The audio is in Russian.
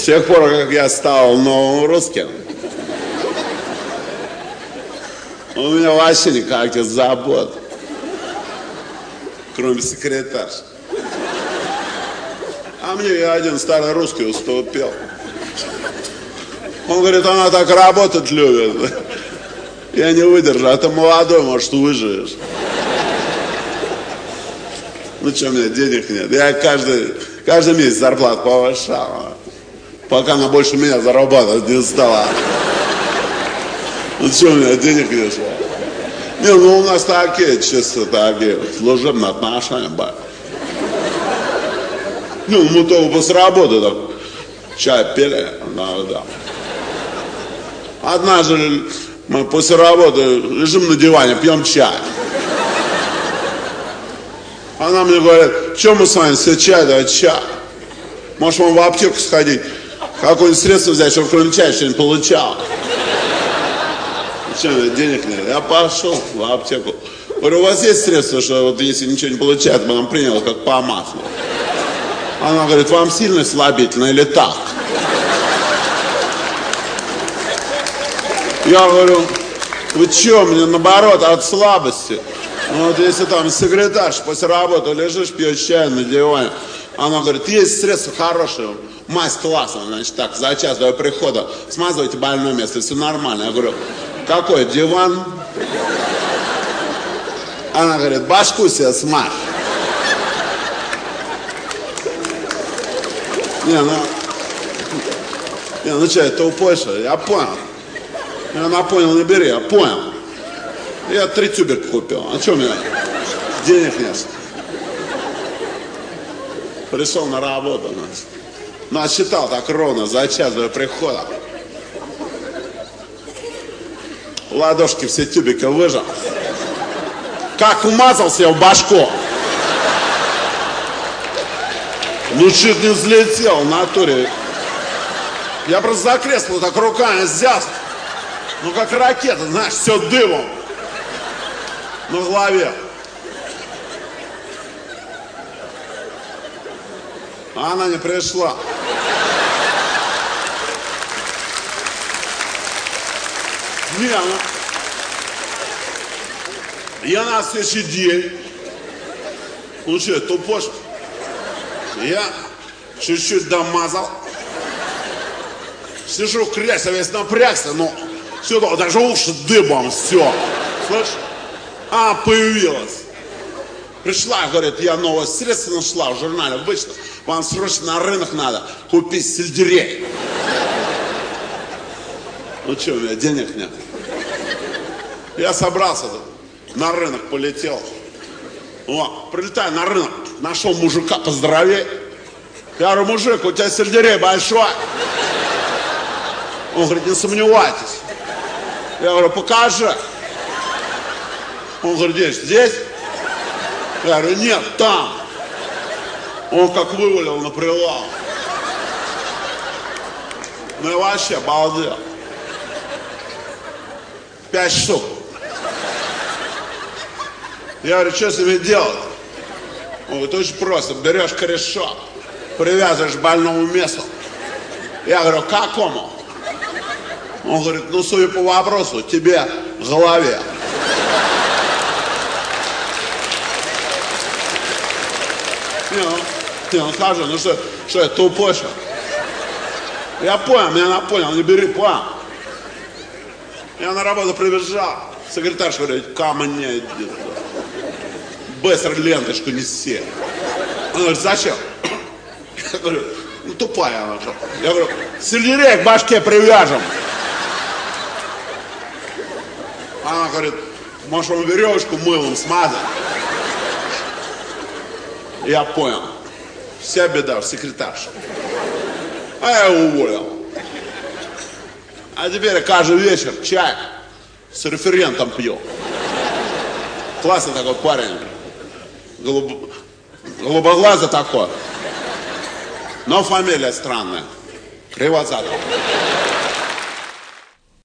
тех пор, как я стал новым русским, у меня вообще никаких забот, кроме секретарши. А мне один старый русский уступил. Он говорит, она так работать любит. Я не выдержу, а ты молодой, может, выживешь. Ну что, у меня денег нет. Я каждый месяц зарплату повышал, пока она больше меня зарабатывать не стала. Ну что, у меня денег нет. Не, ну у нас такие, чисто такие, служебные отношения, бать. Ну, мы только после работы так чай пили, да. Однажды мы после работы лежим на диване, пьем чай. Она мне говорит, что мы с вами все чай, да чай. Может, вам в аптеку сходить, какое-нибудь средство взять, чтобы кроме чая что-нибудь получал. Что, денег нет? Я пошел в аптеку. Говорю, у вас есть средства, что вот если ничего не получается, мы нам принял как по маслу. Она говорит, вам сильно слабительно или так? Я говорю, вы что, мне наоборот от слабости. Ну вот если там секретарш после работы лежишь, пьешь чай на диване, она говорит, есть средства хорошие, мазь классная, значит так, за час до прихода смазывайте больное место, все нормально. Я говорю, какой диван? Она говорит, башку себе смажь. Ну что, это тупой, что ли? Я понял. Я понял, не бери, я понял. Я 3 тюбика купил. А что у меня? Денег нет. Пришел на работу. Насчитал так ровно за час до прихода. Ладошки все тюбика выжал. Как умазался в башку. Ну чуть не взлетел в натуре. Я просто за кресло так руками взялся. Ну как ракета, знаешь, все дымом. На голове. А она не пришла. Не, она... Я на следующий день. Ну что, тупой? Я чуть-чуть домазал. Сижу в кресле, весь напрягся, но сюда даже уши дыбом, все. Слышишь? А, появилась. Пришла, говорит, я новое средство нашла в журнале, вышла. Вам срочно на рынок надо купить сельдерей. Ну что, у меня денег нет. Я собрался, на рынок полетел. О, прилетаю на рынок, нашел мужика поздоровее. Я говорю, мужик, у тебя сельдерей большой. Он говорит, не сомневайтесь. Я говорю, покажи. Он говорит, здесь? Я говорю, нет, там. Он как вывалил на прилавок. Ну я вообще обалдел. 5 штук. Я говорю, что с ними делать? Он говорит, очень просто. Берешь корешок, привязываешь к больному месту. Я говорю, какому? Он говорит, ну, судя по вопросу, тебе в голове. Он скажет, ну что я тупой, что? Я понял, меня понял, не бери, понял. Я на работу прибежал, секретарша говорит, ко мне иди. Быстро ленточку неси. Он говорит, зачем? Я говорю, ну тупая она. Я говорю, сельдерей к башке привяжем. Она говорит, может вам веревочку мылом смазать? Я понял. Вся беда в секретарше. А я его уволил. А теперь каждый вечер чай с референтом пью. Классный такой парень. Голубоглазый такой. Но фамилия странная. Кривозадов.